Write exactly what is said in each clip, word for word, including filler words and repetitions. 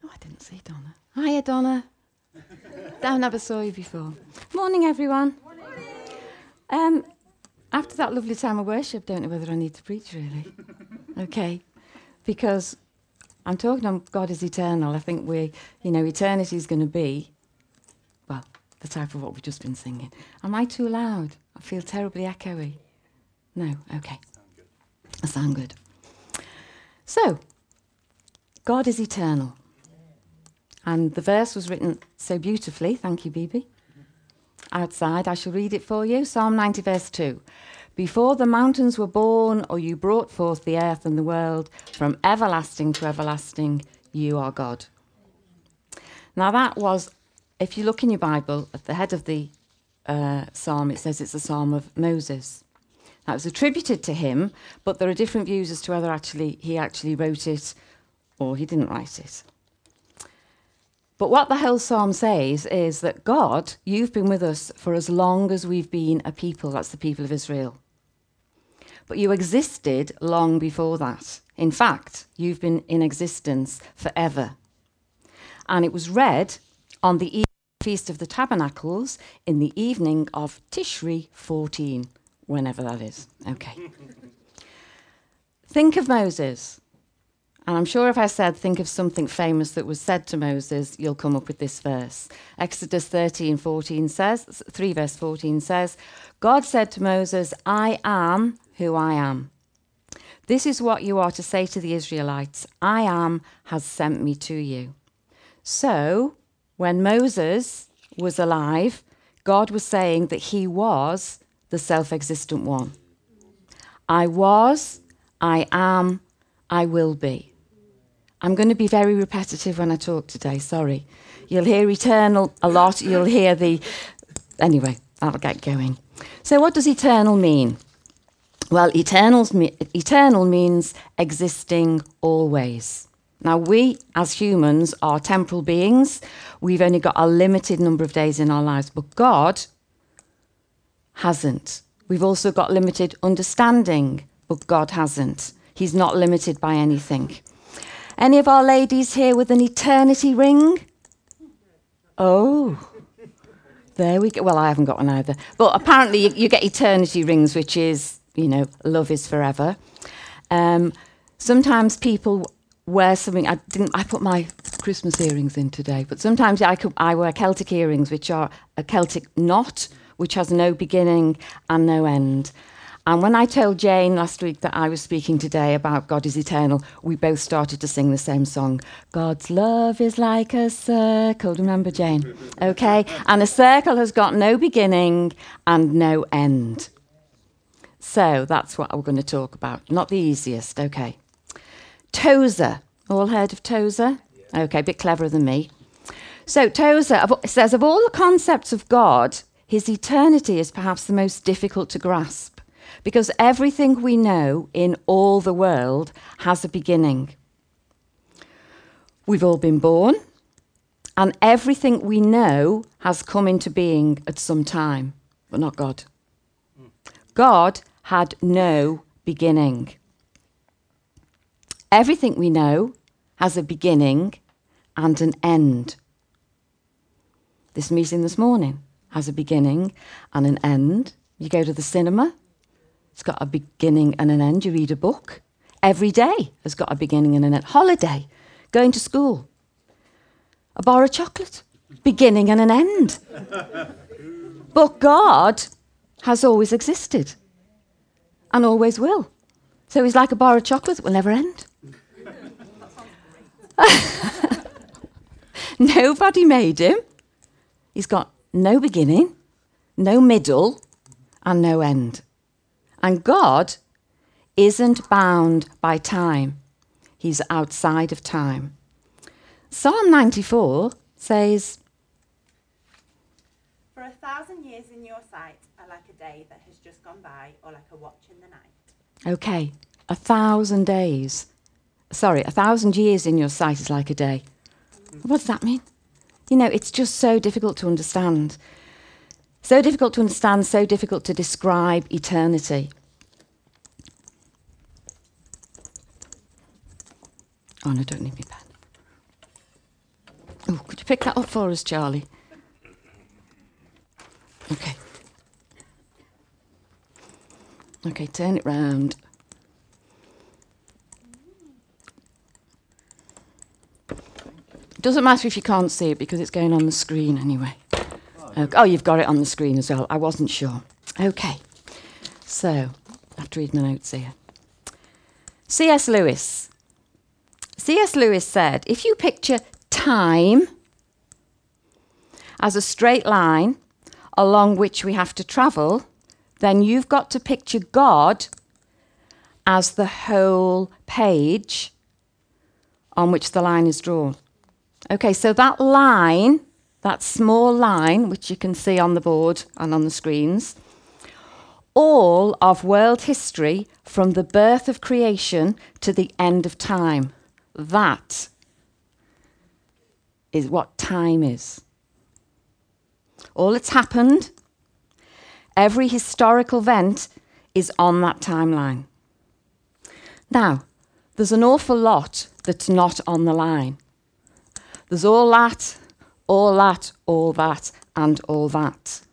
Oh, I didn't see Donna. Hiya, Donna. I never saw you before. Morning, everyone. Morning. Um, after that lovely time of worship, don't know whether I need to preach, really. Okay. Because I'm talking on God is eternal. I think we, you know, eternity is going to be, well, the type of what we've just been singing. Am I too loud? I feel terribly echoey. No? Okay. I sound good. So, God is eternal. And the verse was written so beautifully, thank you, Bibi, outside. I shall read it for you. Psalm ninety, verse two. Before the mountains were born, or you brought forth the earth and the world, from everlasting to everlasting, you are God. Now that was, if you look in your Bible, at the head of the uh, psalm, it says it's a psalm of Moses. That was attributed to him, but there are different views as to whether actually he actually wrote it or he didn't write it. But what the whole psalm says is that God, you've been with us for as long as we've been a people. That's the people of Israel. But you existed long before that. In fact, you've been in existence forever. And it was read on the Feast of the Tabernacles in the evening of Tishri fourteen, whenever that is. Okay. Think of Moses. And I'm sure if I said, think of something famous that was said to Moses, you'll come up with this verse. Exodus thirteen, fourteen says, three verse fourteen says, God said to Moses, I am who I am. This is what you are to say to the Israelites. I am has sent me to you. So when Moses was alive, God was saying that he was the self-existent one. I was, I am, I will be. I'm going to be very repetitive when I talk today, sorry. You'll hear eternal a lot, you'll hear the... Anyway, I'll get going. So what does eternal mean? Well, eternals me- eternal means existing always. Now, we as humans are temporal beings. We've only got a limited number of days in our lives, but God hasn't. We've also got limited understanding, but God hasn't. He's not limited by anything. Any of our ladies here with an eternity ring? Oh, there we go. Well, I haven't got one either. But apparently you, you get eternity rings, which is, you know, love is forever. Um, sometimes people wear something. I didn't. I put my Christmas earrings in today, but sometimes I, could, I wear Celtic earrings, which are a Celtic knot, which has no beginning and no end. And when I told Jane last week that I was speaking today about God is eternal, we both started to sing the same song. God's love is like a circle. Remember, Jane? Okay. And a circle has got no beginning and no end. So that's what we're going to talk about. Not the easiest. Okay. Tozer. All heard of Tozer? Okay, a bit cleverer than me. So Tozer says, of all the concepts of God, his eternity is perhaps the most difficult to grasp. Because everything we know in all the world has a beginning. We've all been born, and everything we know has come into being at some time, but not God. God had no beginning. Everything we know has a beginning and an end. This meeting this morning has a beginning and an end. You go to the cinema. It's got a beginning and an end. You read a book. Every day has got a beginning and an end. Holiday, going to school. A bar of chocolate, beginning and an end. But God has always existed and always will. So he's like a bar of chocolate that will never end. Nobody made him. He's got no beginning, no middle, and no end. And God isn't bound by time. He's outside of time. Psalm ninety-four says, for a thousand years in your sight are like a day that has just gone by, or like a watch in the night. Okay, a thousand days. Sorry, a thousand years in your sight is like a day. What does that mean? You know, it's just so difficult to understand. So difficult to understand, so difficult to describe eternity. Oh, no, don't need me pen. pick that up for us, Charlie? Okay. Okay, turn it round. Doesn't matter if you can't see it because it's going on the screen anyway. Okay. Oh, you've got it on the screen as well. I wasn't sure. Okay. So, I have to read my notes here. C S Lewis. C S Lewis said, if you picture time as a straight line along which we have to travel, then you've got to picture God as the whole page on which the line is drawn. Okay, so that line, that small line, which you can see on the board and on the screens, all of world history from the birth of creation to the end of time. That is what time is. All that's happened, every historical event is on that timeline. Now, there's an awful lot that's not on the line. There's all that, all that, all that, and all that.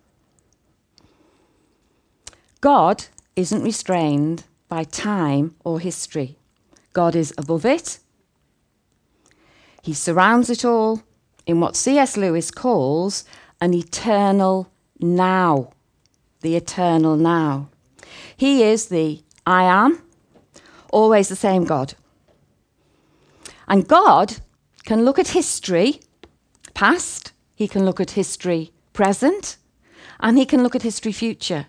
God isn't restrained by time or history. God is above it. He surrounds it all in what C S Lewis calls an eternal now. The eternal now. He is the I am, always the same God. And God can look at history past, he can look at history present, and he can look at history future.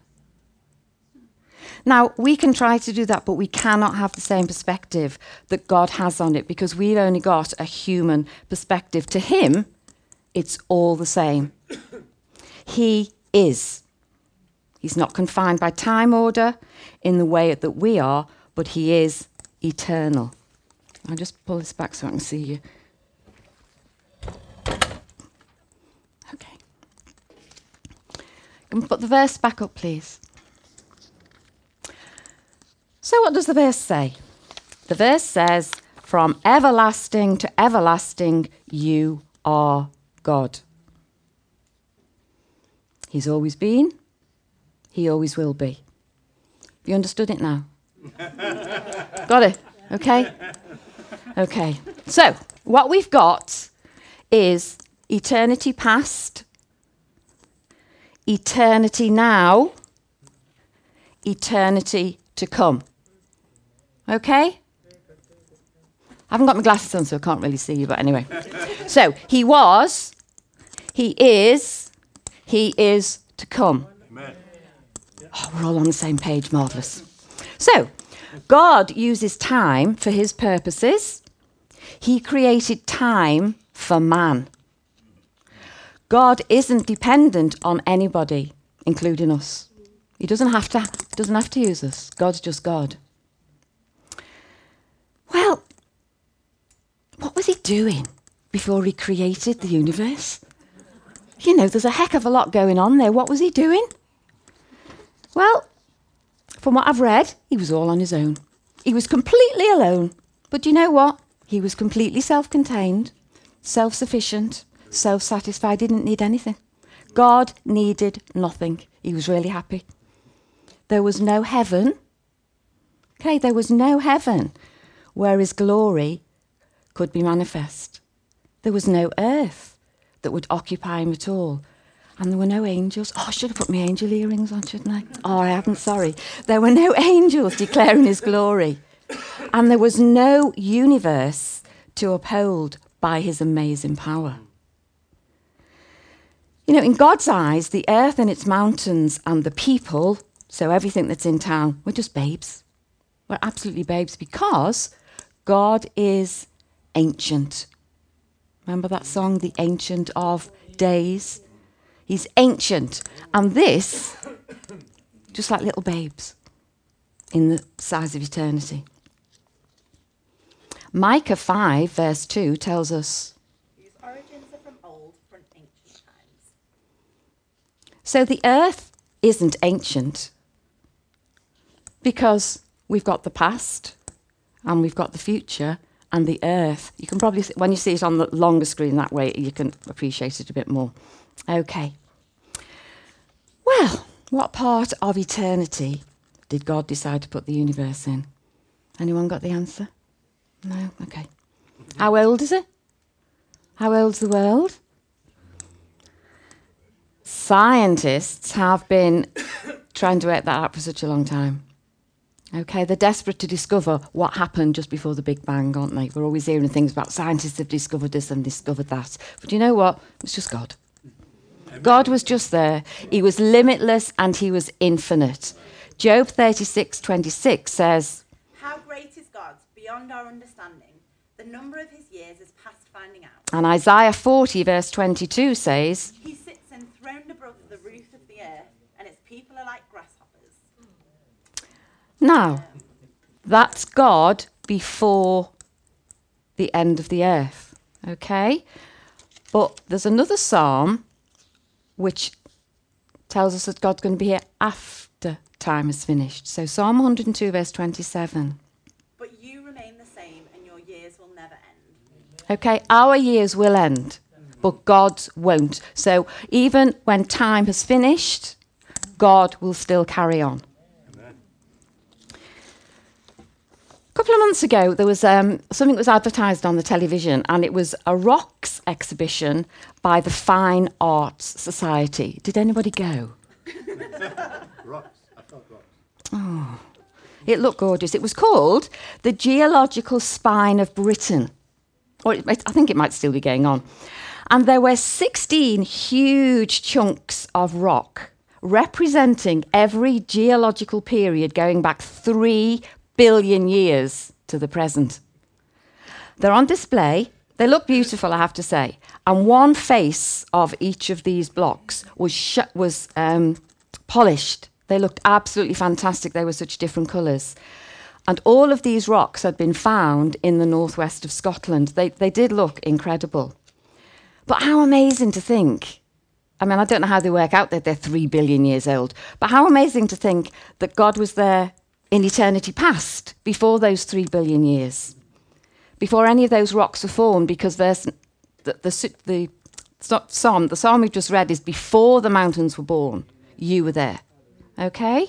Now, we can try to do that, but we cannot have the same perspective that God has on it because we've only got a human perspective. To him, it's all the same. He is. He's not confined by time order in the way that we are, but he is eternal. I'll just pull this back so I can see you. Okay. Can we put the verse back up, please? So what does the verse say? The verse says, from everlasting to everlasting, you are God. He's always been. He always will be. You understood it now? Got it? Okay? Okay. So, what we've got is eternity past, eternity now, eternity to come. Okay? I haven't got my glasses on, so I can't really see you, but anyway. So, he was, he is, he is to come. Amen. Oh, we're all on the same page, marvellous. So, God uses time for his purposes. He created time for man. God isn't dependent on anybody, including us. He doesn't have to, doesn't have to use us. God's just God. Well, what was he doing before he created the universe? You know, there's a heck of a lot going on there. What was he doing? Well, from what I've read, he was all on his own. He was completely alone. But you know what? He was completely self-contained, self-sufficient, self-satisfied. He didn't need anything. God needed nothing. He was really happy. There was no heaven. Okay, there was no heaven where his glory could be manifest. There was no earth that would occupy him at all. And there were no angels. Oh, I should have put my angel earrings on, shouldn't I? Oh, I haven't, sorry. There were no angels declaring his glory. And there was no universe to uphold by his amazing power. You know, in God's eyes, the earth and its mountains and the people, so everything that's in town, we're just babes. We're absolutely babes because God is ancient. Remember that song, The Ancient of Days? He's ancient. And this, just like little babes in the size of eternity. Micah five, verse two, tells us, whose origins are from old, from ancient times. So the earth isn't ancient because we've got the past and we've got the future and the earth. You can probably, see, when you see it on the longer screen that way, you can appreciate it a bit more. Okay. Well, what part of eternity did God decide to put the universe in? Anyone got the answer? No? Okay. How old is it? How old's the world? Scientists have been trying to work that out for such a long time. Okay, they're desperate to discover what happened just before the Big Bang, aren't they? We're always hearing things about scientists have discovered this and discovered that. But you know what? It's just God. God was just there. He was limitless and he was infinite. Job thirty-six twenty-six says, "How great is God, beyond our understanding. The number of his years is past finding out." And Isaiah forty verse twenty-two says, "He sits enthroned above the roof of the earth, and its people are like grasshoppers." Now, that's God before the end of the earth, okay? But there's another psalm which tells us that God's going to be here after time is finished. So Psalm one hundred two verse twenty-seven. "But you remain the same, and your years will never end." Okay, our years will end, but God's won't. So even when time has finished, God will still carry on. A couple of months ago, there was um, something that was advertised on the television, and it was a rocks exhibition by the Fine Arts Society. Did anybody go? Rocks. I thought rocks. Oh, it looked gorgeous. It was called The Geological Spine of Britain. Or it, I think it might still be going on. And there were sixteen huge chunks of rock representing every geological period going back three billion years to the present. They're on display. They look beautiful, I have to say. And one face of each of these blocks was sh- was um, polished. They looked absolutely fantastic. They were such different colours. And all of these rocks had been found in the northwest of Scotland. They, they did look incredible. But how amazing to think. I mean, I don't know how they work out that they're three billion years old. But how amazing to think that God was there in eternity past, before those three billion years, before any of those rocks were formed, because there's the, the, the, the psalm, the psalm we've just read is before the mountains were born, you were there. Okay?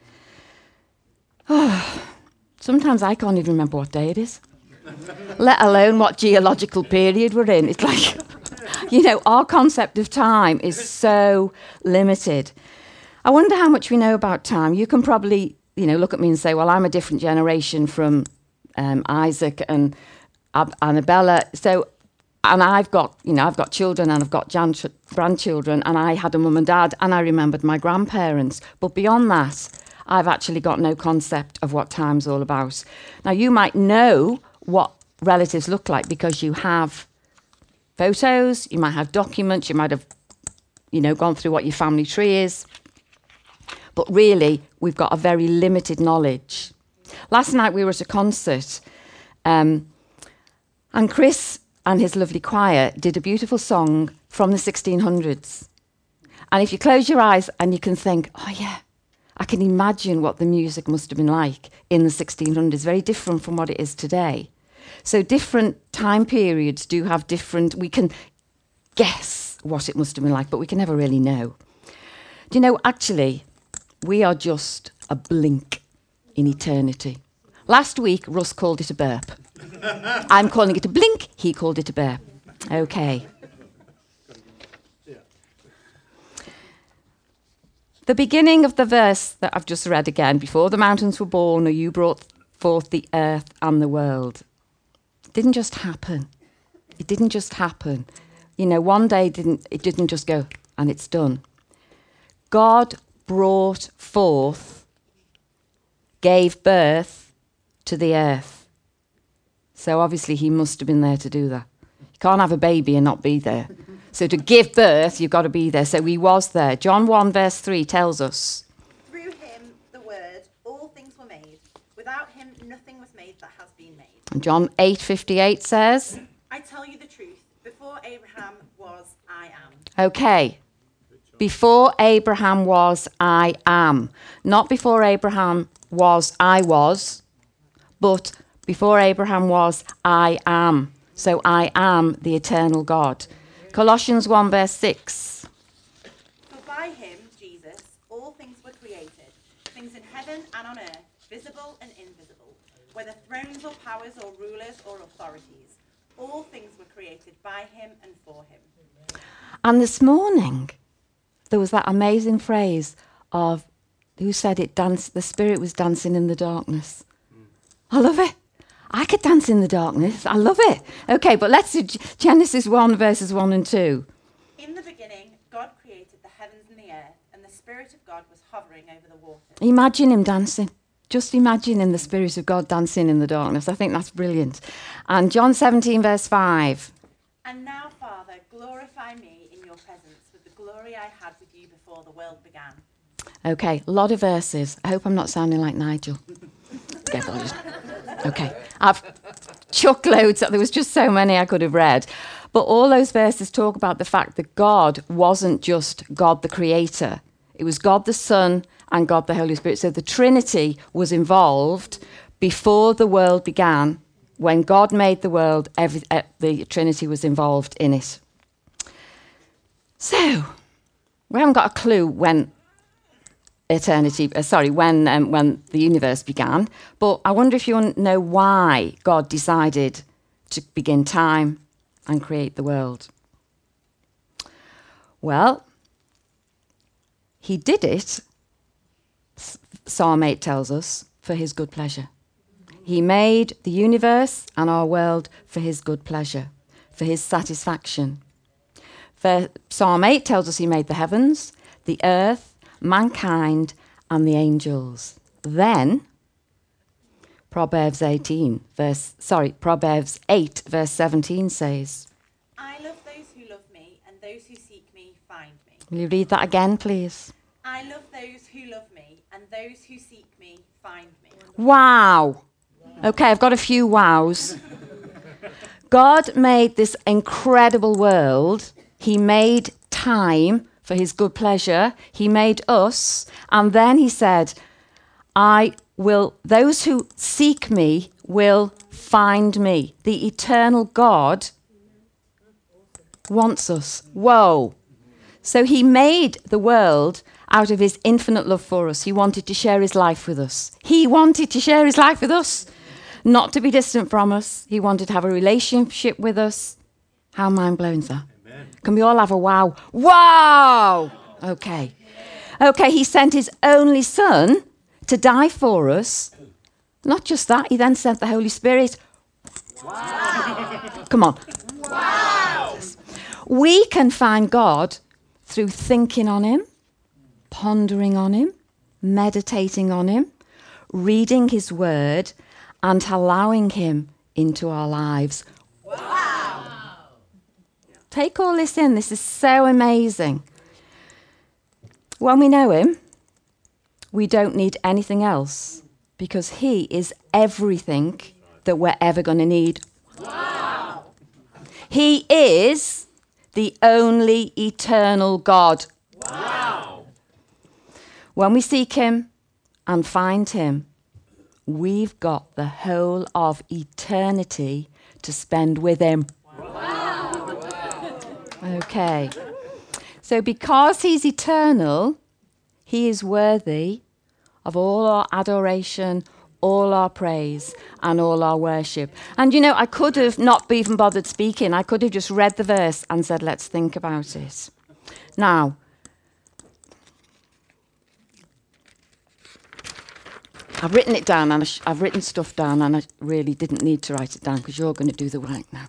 Oh, sometimes I can't even remember what day it is, let alone what geological period we're in. It's like, you know, our concept of time is so limited. I wonder how much we know about time. You can probably, you know, look at me and say, well, I'm a different generation from um, Isaac and Ab- Annabella. So, and I've got, you know, I've got children and I've got jan- grandchildren, and I had a mum and dad, and I remembered my grandparents. But beyond that, I've actually got no concept of what time's all about. Now, you might know what relatives look like because you have photos, you might have documents, you might have, you know, gone through what your family tree is. But really, we've got a very limited knowledge. Last night we were at a concert, um, and Chris and his lovely choir did a beautiful song from the sixteen hundreds. And if you close your eyes and you can think, oh yeah, I can imagine what the music must have been like in the sixteen hundreds, very different from what it is today. So different time periods do have different, we can guess what it must have been like, but we can never really know. Do you know, actually, we are just a blink in eternity. Last week, Russ called it a burp. I'm calling it a blink. He called it a burp. Okay. The beginning of the verse that I've just read again, before the mountains were born, or you brought forth the earth and the world. It didn't just happen. It didn't just happen. You know, one day didn't it didn't just go and it's done. God brought forth, gave birth to the earth. So obviously he must have been there to do that. You can't have a baby and not be there. So to give birth, you've got to be there. So he was there. John one verse three tells us, "Through him, the word, all things were made. Without him, nothing was made that has been made." and John eight fifty-eight says, "I tell you the truth, before Abraham was, I am." okay, before Abraham was, I am. Not before Abraham was, I was, but Before Abraham was, I am. So I am the eternal God. Colossians one verse six. For by him, Jesus, all things were created, things in heaven and on earth, visible and invisible, whether thrones or powers or rulers or authorities. All things were created by him and for him. And this morning, there was that amazing phrase of, who said it, dance, the Spirit was dancing in the darkness. I love it. I could dance in the darkness. I love it. Okay, but let's do Genesis one, verses one and two. In the beginning, God created the heavens and the earth, and the Spirit of God was hovering over the waters. Imagine him dancing. Just imagining the Spirit of God dancing in the darkness. I think that's brilliant. And John seventeen, verse five. And now, Father, glorify me in your presence with the glory I had with you before the world began. Okay, a lot of verses. I hope I'm not sounding like Nigel. Okay, but I'll just- okay. I've chucked loads. There was just so many I could have read. But all those verses talk about the fact that God wasn't just God the Creator. It was God the Son and God the Holy Spirit. So the Trinity was involved before the world began. When God made the world, every, uh, the Trinity was involved in it. So, we haven't got a clue when eternity, uh, sorry, when um, when the universe began. But I wonder if you want to know why God decided to begin time and create the world. Well, he did it, Psalm eight tells us, for his good pleasure. He made the universe and our world for his good pleasure, for his satisfaction. For Psalm eight tells us he made the heavens, the earth, mankind, and the angels. Then, Proverbs eighteen, verse, sorry, Proverbs eight, verse seventeen says, I love those who love me, and those who seek me find me. will you read that again, please? I love those who love me, and those who seek me find me. Wow. Okay, I've got a few wows. God made this incredible world. He made time for his good pleasure. He made us. And then he said, I will, those who seek me will find me. The eternal God wants us. Whoa. So he made the world out of his infinite love for us. He wanted to share his life with us. He wanted to share his life with us, not to be distant from us. He wanted to have a relationship with us. How mind-blowing is that? Amen. Can we all have a wow? Wow! Okay. Okay, he sent his only son to die for us. Not just that, he then sent the Holy Spirit. Wow! Come on. Wow! We can find God through thinking on him, pondering on him, meditating on him, reading his word, and allowing him into our lives. Wow! Take all this in. This is so amazing. When we know him, we don't need anything else because he is everything that we're ever going to need. Wow! He is the only eternal God. Wow! When we seek him and find him, we've got the whole of eternity to spend with him. Wow! Okay. So because he's eternal, he is worthy of all our adoration, all our praise, and all our worship. And you know, I could have not even bothered speaking. I could have just read the verse and said, let's think about it. Now, I've written it down, and I sh- I've written stuff down, and I really didn't need to write it down because you're going to do the work now.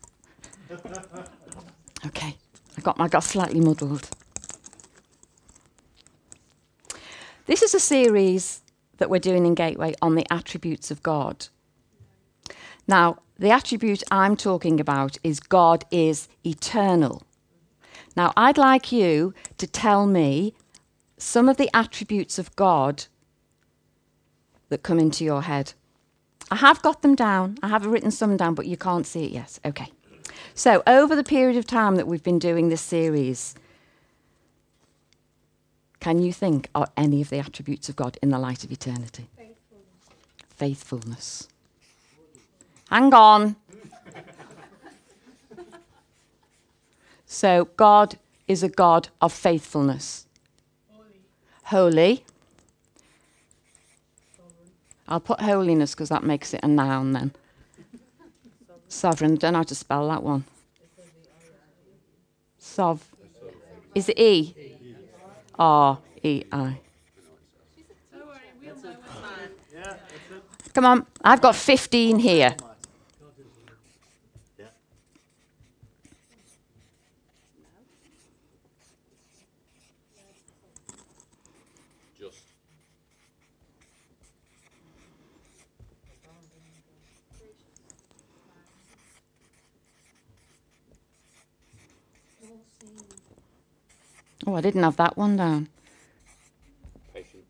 Okay, I got, I got slightly muddled. This is a series that we're doing in Gateway on the attributes of God. Now, the attribute I'm talking about is God is eternal. Now, I'd like you to tell me some of the attributes of God that come into your head. I have got them down. I have written some down, but you can't see it yet. Okay. So, over the period of time that we've been doing this series, can you think of any of the attributes of God in the light of eternity? Faithfulness. Faithfulness. Hang on. So God is a God of faithfulness. Holy. Holy. I'll put holiness because that makes it a noun then. Sovereign. Don't know how to spell that one. Sov. Is it E? R E I. Come on. I've got fifteen here. Just. Oh, I didn't have that one down. Patient.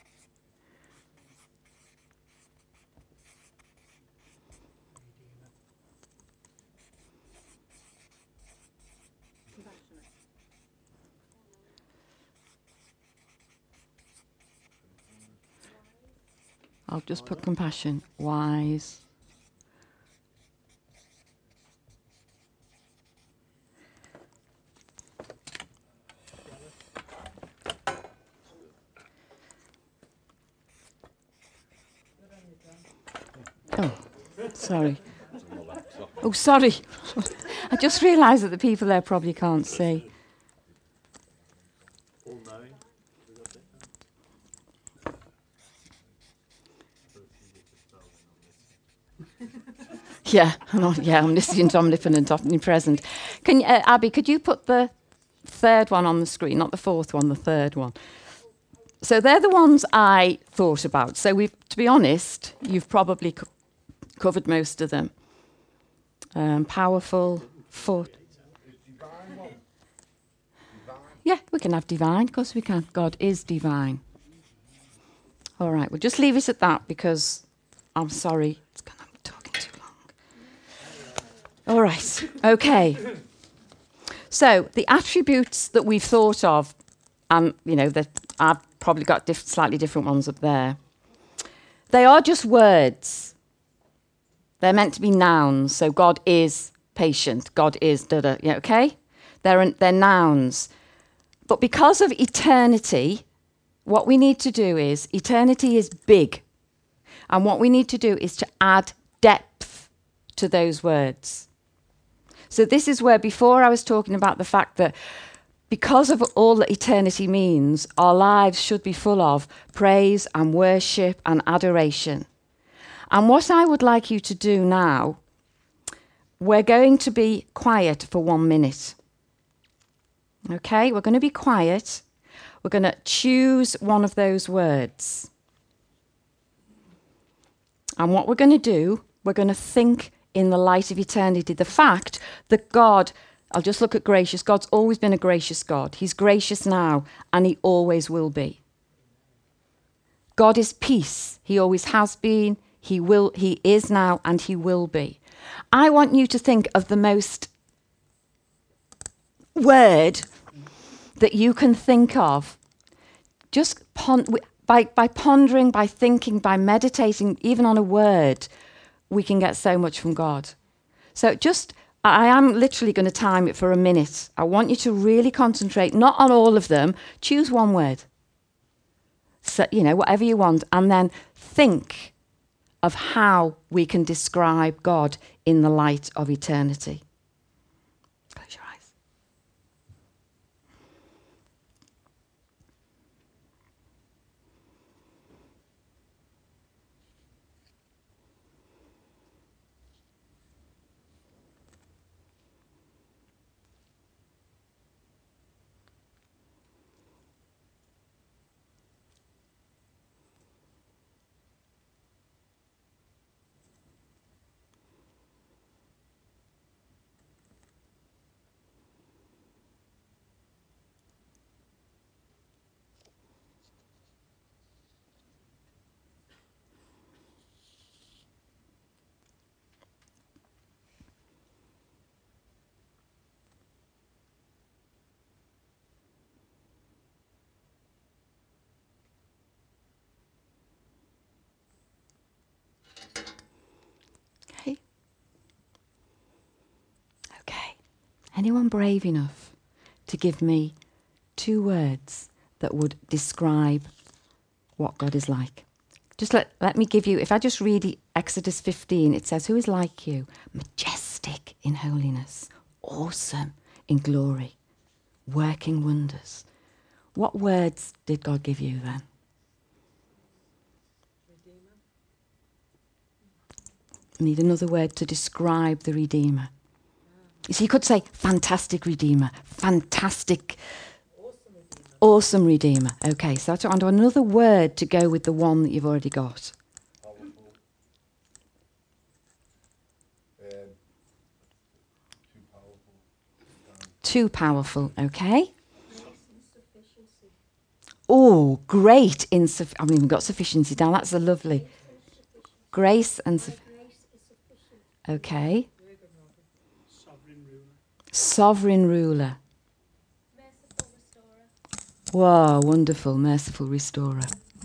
I'll just put compassion. Wise. Oh, sorry. Oh, sorry. I just realised that the people there probably can't see. All knowing. Yeah, I'm not, yeah, omniscient, omnipotent, omnipresent. Can you, uh, Abby, could you put the third one on the screen, not the fourth one, the third one? So they're the ones I thought about. So we've, to be honest, you've probably co- covered most of them. Um, powerful, foot. Yeah, we can have divine. Of course we can. God is divine. All right, we'll just leave it at that because I'm sorry. It's gonna, I'm talking too long. All right, okay. So the attributes that we've thought of, and you know that I've probably got diff- slightly different ones up there. They are just words. They're meant to be nouns. So God is patient. God is da da. Yeah, okay. They're an, they're nouns. But because of eternity, what we need to do is eternity is big, and what we need to do is to add depth to those words. So this is where before I was talking about the fact that because of all that eternity means, our lives should be full of praise and worship and adoration. And what I would like you to do now, we're going to be quiet for one minute. Okay, we're going to be quiet. We're going to choose one of those words. And what we're going to do, we're going to think in the light of eternity. The fact that God, I'll just look at gracious. God's always been a gracious God. He's gracious now, and he always will be. God is peace. He always has been, he will, he is now, and he will be. I want you to think of the most word that you can think of. Just pon- by, by pondering, by thinking, by meditating, even on a word, we can get so much from God. So just, I am literally going to time it for a minute. I want you to really concentrate, not on all of them. Choose one word. So, you know, whatever you want. And then think of how we can describe God in the light of eternity. Close your eyes. Okay, Anyone brave enough to give me two words that would describe what God is like? Just let, let me give you, if I just read Exodus fifteen, it says, who is like you? Majestic in holiness, awesome in glory, working wonders. What words did God give you then? Redeemer. I need another word to describe the Redeemer. So you could say fantastic Redeemer, fantastic, Awesome Redeemer. awesome Redeemer. Okay, so that's onto another word to go with the one that you've already got. Powerful. Um, too powerful. Um, Too powerful, okay? Grace and sufficiency. Oh, great. Insuf- I haven't even got sufficiency down. That's a lovely. Grace and suf- Grace is sufficient. okay. Very good, Robin. Sovereign ruler. Sovereign ruler. Merciful restorer. Wow, wonderful, merciful restorer.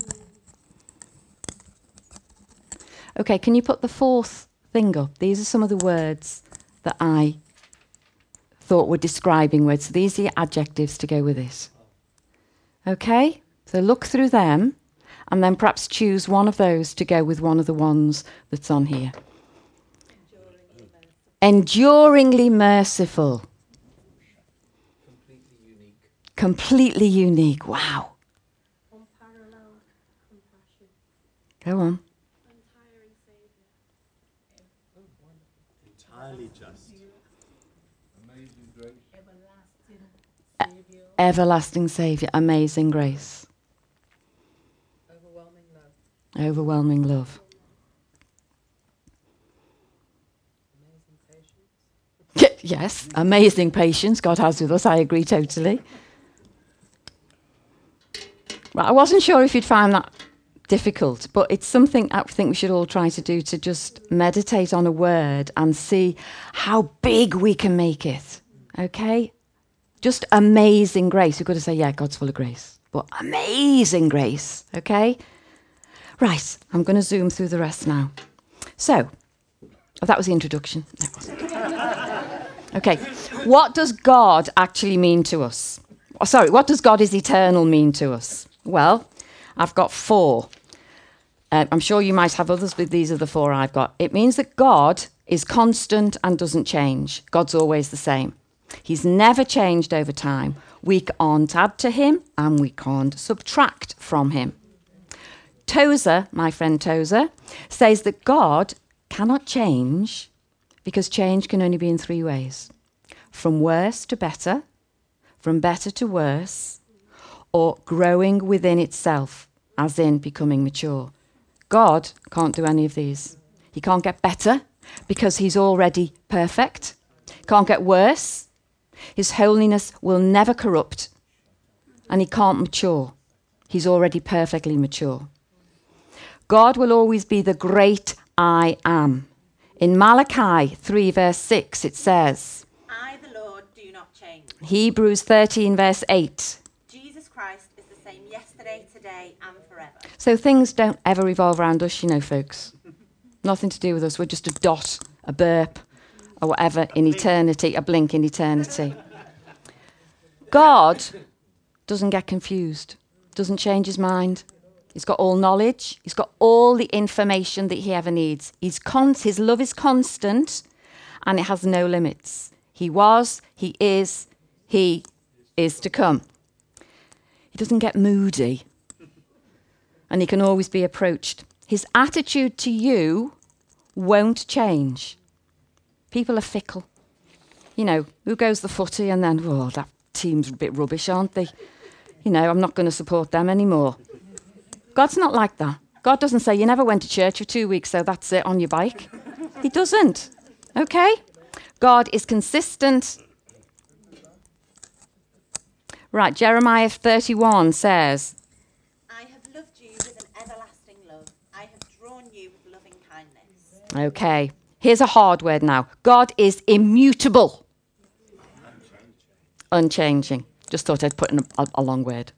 Okay, can you put the fourth thing up? These are some of the words that I thought were describing words. So these are your adjectives to go with it. Okay, so look through them and then perhaps choose one of those to go with one of the ones that's on here. Enduringly merciful. Completely unique. Completely unique. Wow. Unparalleled compassion. Go on. Untiring Saviour. Entirely just. amazing grace. Everlasting Saviour. Everlasting Saviour. Amazing grace. Overwhelming love. Overwhelming love. Amazing patience. Yes, amazing patience God has with us. I agree totally. Right, I wasn't sure if you'd find that difficult, but it's something I think we should all try to do, to just meditate on a word and see how big we can make it. Okay? Just amazing grace. We've got to say, yeah, God's full of grace, but amazing grace. Okay? Right, I'm going to zoom through the rest now. So, oh, that was the introduction. No, it wasn't. Okay, what does God actually mean to us? Oh, sorry, what does God is eternal mean to us? Well, I've got four. Uh, I'm sure you might have others, but these are the four I've got. It means that God is constant and doesn't change. God's always the same. He's never changed over time. We can't add to him and we can't subtract from him. Tozer, my friend Tozer, says that God cannot change because change can only be in three ways. From worse to better, from better to worse, or growing within itself, as in becoming mature. God can't do any of these. He can't get better because he's already perfect. Can't get worse. His holiness will never corrupt. And he can't mature. He's already perfectly mature. God will always be the great I am. In Malachi three verse six it says, I, the Lord, do not change. Hebrews thirteen verse eight. Jesus Christ is the same yesterday, today, and forever. So things don't ever revolve around us, you know, folks. Nothing to do with us. We're just a dot, a burp, or whatever in eternity, a blink in eternity. God doesn't get confused, doesn't change his mind. He's got all knowledge. He's got all the information that he ever needs. He's con- his love is constant and it has no limits. He was, he is, he is to come. He doesn't get moody and he can always be approached. His attitude to you won't change. People are fickle. You know, who goes the footy and then, oh, that team's a bit rubbish, aren't they? You know, I'm not going to support them anymore. God's not like that. God doesn't say, you never went to church for two weeks, so that's it, on your bike. He doesn't. Okay? God is consistent. Right, Jeremiah thirty-one says, I have loved you with an everlasting love. I have drawn you with loving kindness. okay, here's a hard word now. God is immutable. Unchanging. Just thought I'd put in a, a long word.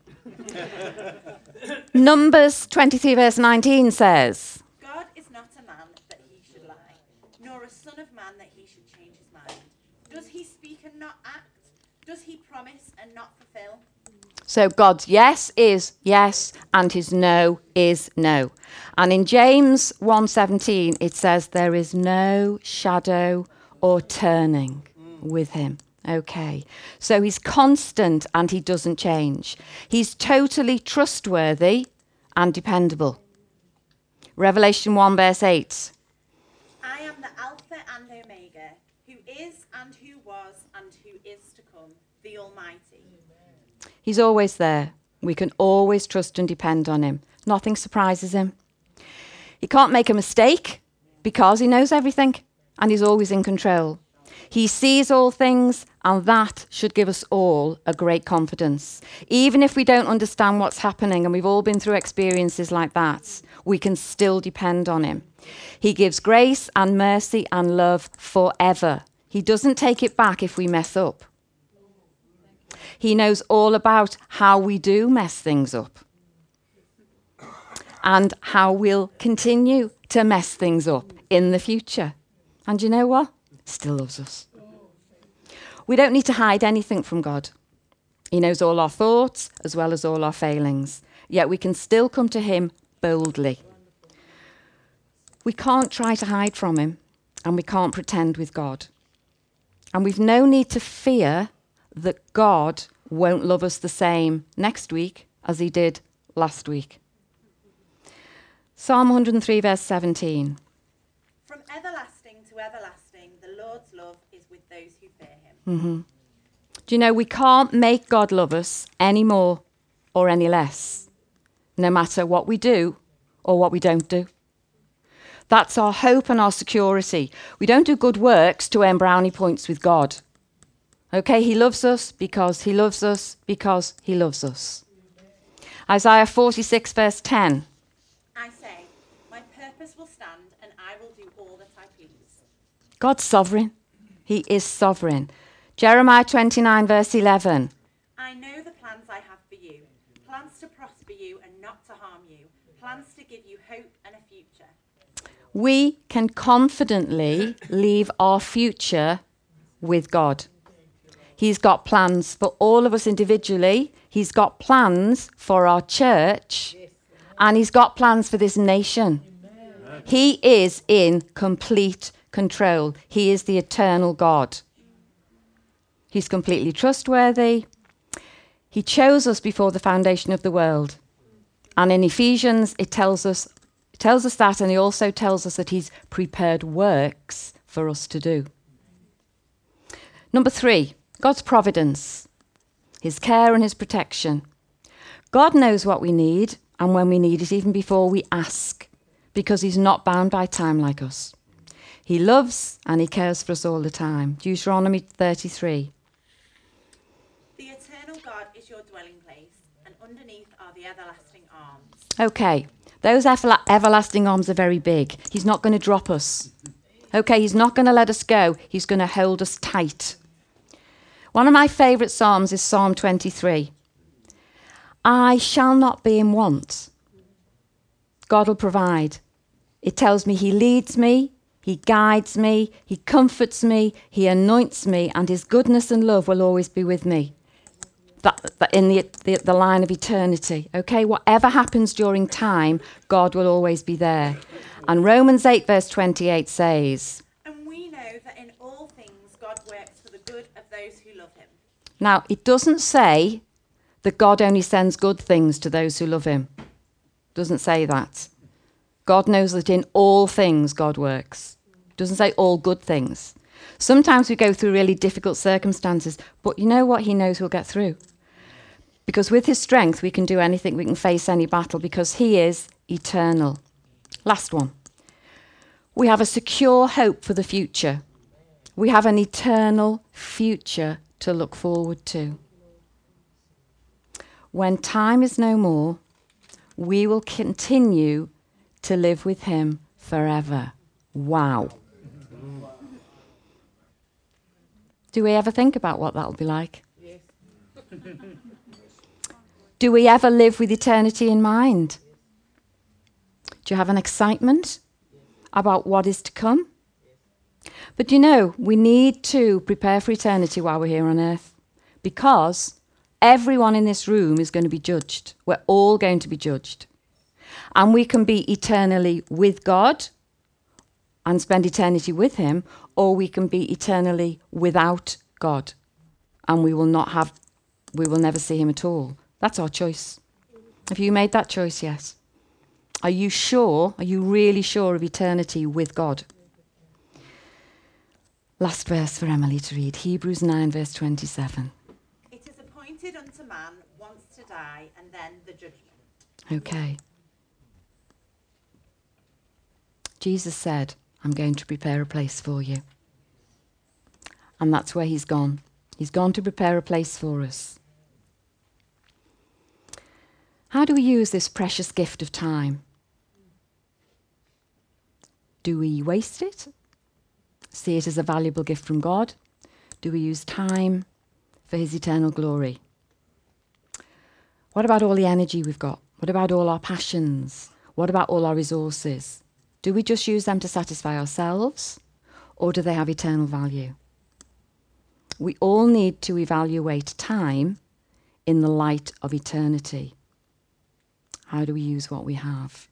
Numbers twenty-three verse nineteen says, God is not a man that he should lie, nor a son of man that he should change his mind. Does he speak and not act? Does he promise and not fulfill? So God's yes is yes and his no is no. And in James one seventeen it says there is no shadow or turning with him. Okay. So he's constant and he doesn't change. He's totally trustworthy and dependable. Revelation one verse eight. I am the Alpha and Omega, who is and who was and who is to come, the Almighty. He's always there. We can always trust and depend on him. Nothing surprises him. He can't make a mistake because he knows everything and he's always in control. He sees all things, and that should give us all a great confidence. Even if we don't understand what's happening, and we've all been through experiences like that, we can still depend on him. He gives grace and mercy and love forever. He doesn't take it back if we mess up. He knows all about how we do mess things up and how we'll continue to mess things up in the future. And you know what? Still loves us. We don't need to hide anything from God. He knows all our thoughts as well as all our failings. Yet we can still come to him boldly. We can't try to hide from him, and we can't pretend with God. And we've no need to fear that God won't love us the same next week as he did last week. Psalm one oh three verse seventeen. From everlasting to everlasting, the Lord's love is with those who fear him. Mm-hmm. Do you know, we can't make God love us any more or any less, no matter what we do or what we don't do. That's our hope and our security. We don't do good works to earn brownie points with God. Okay, he loves us because he loves us because he loves us. Isaiah forty-six verse ten. I say, my purpose will stand and I will do all that I please. God's sovereign. He is sovereign. Jeremiah twenty-nine verse eleven. I know the plans I have for you, plans to prosper you and not to harm you, plans to give you hope and a future. We can confidently leave our future with God. He's got plans for all of us individually. He's got plans for our church. And he's got plans for this nation. He is in complete control. He is the eternal God. He's completely trustworthy. He chose us before the foundation of the world. And in Ephesians, it tells us, it tells us that, and he also tells us that he's prepared works for us to do. Number three, God's providence, his care and his protection. God knows what we need and when we need it, even before we ask, because he's not bound by time like us. He loves and he cares for us all the time. Deuteronomy thirty-three. The eternal God is your dwelling place, and underneath are the everlasting arms. Okay, those everla- everlasting arms are very big. He's not going to drop us. Okay, he's not going to let us go. He's going to hold us tight. One of my favourite psalms is Psalm twenty-three. I shall not be in want. God will provide. It tells me he leads me, he guides me, he comforts me, he anoints me, and his goodness and love will always be with me. That, that in the, the, the line of eternity. Okay, whatever happens during time, God will always be there. And Romans eight verse twenty-eight says, And we know that in all things God works for the good of those who love him. now it doesn't say that God only sends good things to those who love him. Doesn't say that. God knows that in all things God works. Doesn't say all good things. Sometimes we go through really difficult circumstances, but you know what? He knows we'll get through. Because with his strength, we can do anything, we can face any battle, because he is eternal. Last one. We have a secure hope for the future. We have an eternal future to look forward to. When time is no more, we will continue to live with him forever. Wow. Do we ever think about what that'll be like? Yes. Do we ever live with eternity in mind? Do you have an excitement about what is to come? But you know, we need to prepare for eternity while we're here on earth, because everyone in this room is going to be judged. We're all going to be judged. And we can be eternally with God and spend eternity with him, or we can be eternally without God and we will not have, we will never see him at all. That's our choice. Have you made that choice yet? Are you sure, are you really sure of eternity with God? Last verse for Emily to read, Hebrews nine verse twenty-seven. It is appointed unto man once to die, and then the judgment. Okay. Jesus said, I'm going to prepare a place for you. And that's where he's gone. He's gone to prepare a place for us. How do we use this precious gift of time? Do we waste it? See it as a valuable gift from God? Do we use time for his eternal glory? What about all the energy we've got? What about all our passions? What about all our resources? Do we just use them to satisfy ourselves, or do they have eternal value? We all need to evaluate time in the light of eternity. How do we use what we have?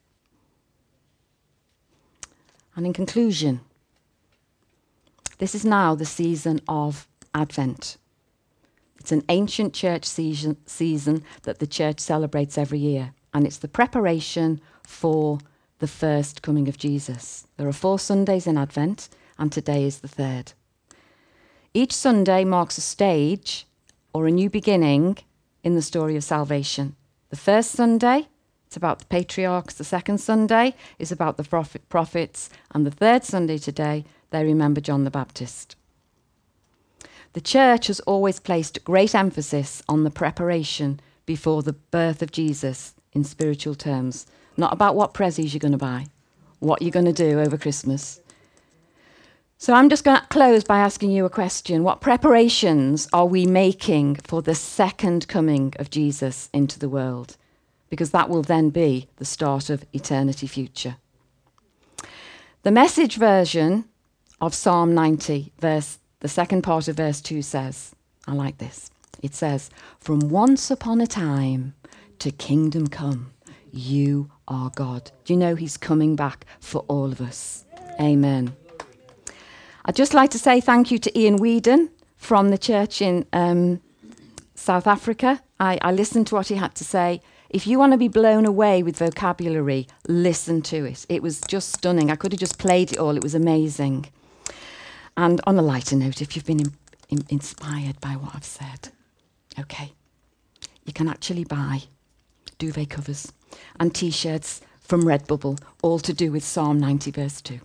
And in conclusion, this is now the season of Advent. It's an ancient church season, season that the church celebrates every year, and it's the preparation for the first coming of Jesus. There are four Sundays in Advent, and today is the third. Each Sunday marks a stage or a new beginning in the story of salvation. The first Sunday, it's about the patriarchs. The second Sunday is about the prophet, prophets. And the third Sunday today, they remember John the Baptist. The church has always placed great emphasis on the preparation before the birth of Jesus in spiritual terms. Not about what prezzies you're going to buy, what you're going to do over Christmas. So I'm just going to close by asking you a question. What preparations are we making for the second coming of Jesus into the world? Because that will then be the start of eternity future. The Message version of Psalm ninety, verse, the second part of verse two says, I like this. It says, from once upon a time to kingdom come, you are God. Do you know he's coming back for all of us? Amen. I'd just like to say thank you to Ian Whedon from the church in um, South Africa. I, I listened to what he had to say. If you want to be blown away with vocabulary, listen to it. It was just stunning. I could have just played it all. It was amazing. And on a lighter note, if you've been in, in, inspired by what I've said, okay, you can actually buy duvet covers and T-shirts from Redbubble, all to do with Psalm ninety verse two.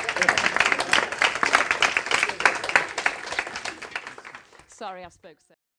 Sorry, I spoke so.